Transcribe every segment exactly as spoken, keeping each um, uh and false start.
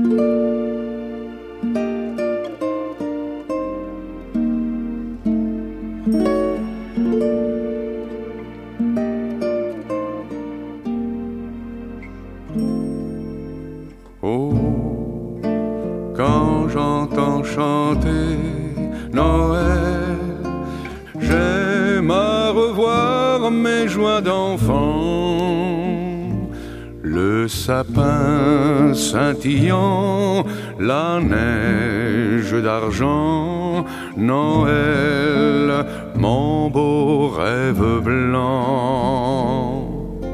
Oh, quand j'entends chanter Noël, j'aime à revoir mes joies d'enfant. Le sapin scintillant, la neige d'argent, Noël, mon beau rêve blanc.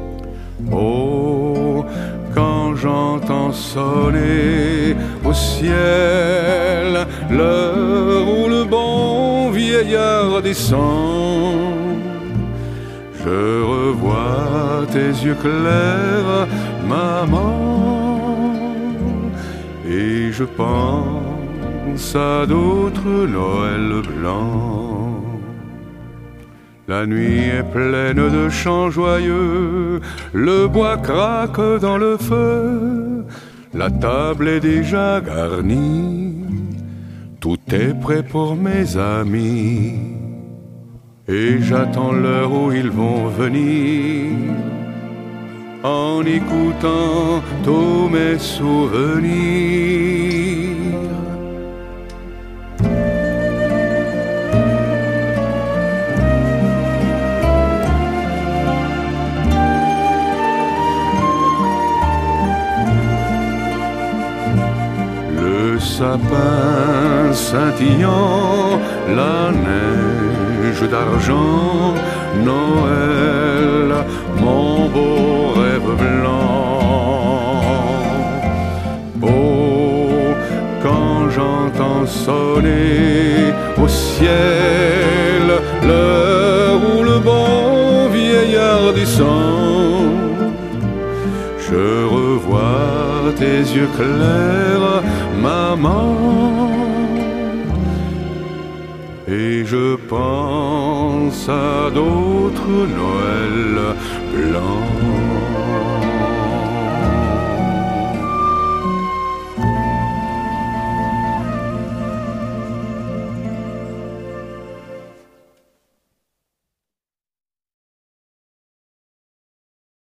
Oh, quand j'entends sonner au ciel l'heure où le bon vieillard descend, je revois tes yeux clairs, maman, et je pense à d'autres Noëls blancs. La nuit est pleine de chants joyeux, le bois craque dans le feu, la table est déjà garnie, tout est prêt pour mes amis. Et j'attends l'heure où ils vont venir, en écoutant tous mes souvenirs. Le sapin scintillant, la neige d'argent, Noël, mon beau rêve blanc. Oh, quand j'entends sonner au ciel l'heure où le bon vieillard descend, je revois tes yeux clairs, maman, et je pense à d'autres Noëls blancs.